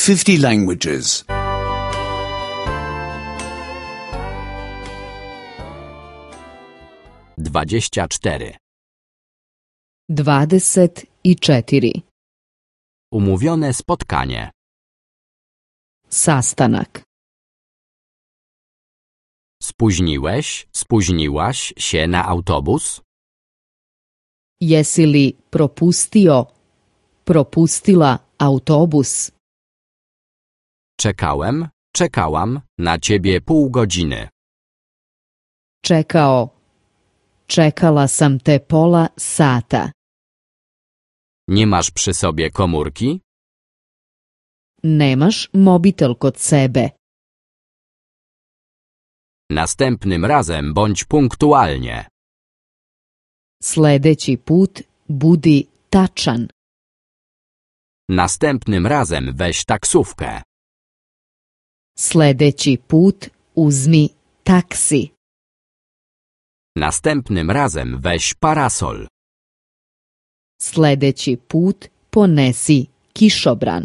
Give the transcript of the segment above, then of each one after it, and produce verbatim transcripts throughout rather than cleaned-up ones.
fifty languages. Dwadzieścia cztery. Dvadeset i četiri. Umówione spotkanie. Sastanak. Spóźniłeś, spóźniłaś się na autobus? Jesi li propustio, propustila autobus? Czekałem, czekałam na ciebie pół godziny. Čekao, čekala sam te pola sata. Nie masz przy sobie komórki? Nemaš mobitel kod sebe. Następnym razem bądź punktualnie. Sledeći put budi tačan. Następnym razem weź taksówkę. Sledeći put uzmi taksi. Następnym razem weź parasol. Sledeći put ponesi kišobran.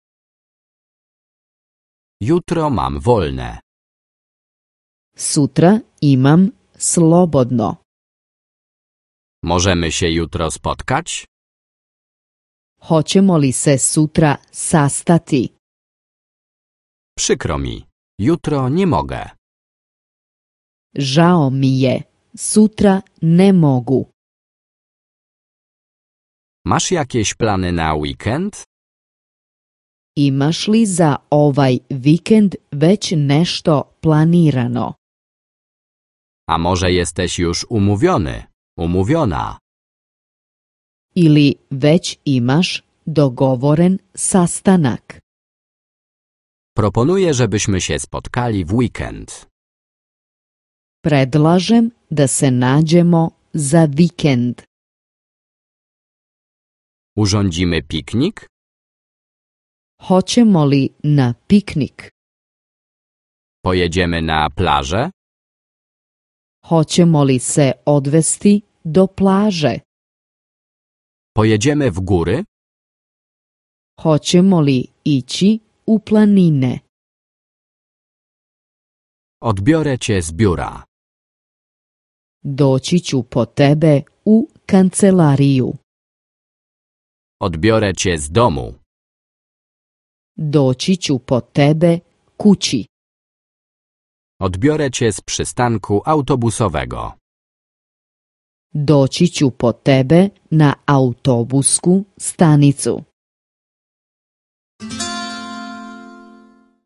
Jutro mam wolne. Sutra imam slobodno. Możemy się jutro spotkać? Hoćemo li se sutra sastati? Przykro mi. Jutro nie mogę. Žao mi je, sutra ne mogu. Masz jakieś plany na weekend? Imaš li za ovaj vikend već nešto planirano? A może jesteś już umówiony, umówiona? Ili već imaš dogovoren sastanak? Proponuję, żebyśmy się spotkali w weekend. Predlažem da se nađemo za vikend. Urządzimy piknik? Hoćemo li na piknik? Pojedziemy na plażę? Hoćemo li se odvesti do plaže? Pojedziemy w góry? Hoćemo li ići u planine? Odbiorę cię z biura. Doći ću po tebe u kancelariju. Odbiorę cię z domu. Doći ću po tebe kući. Odbiorę cię z przystanku autobusowego. Doći ću po tebe na autobusku stanicu.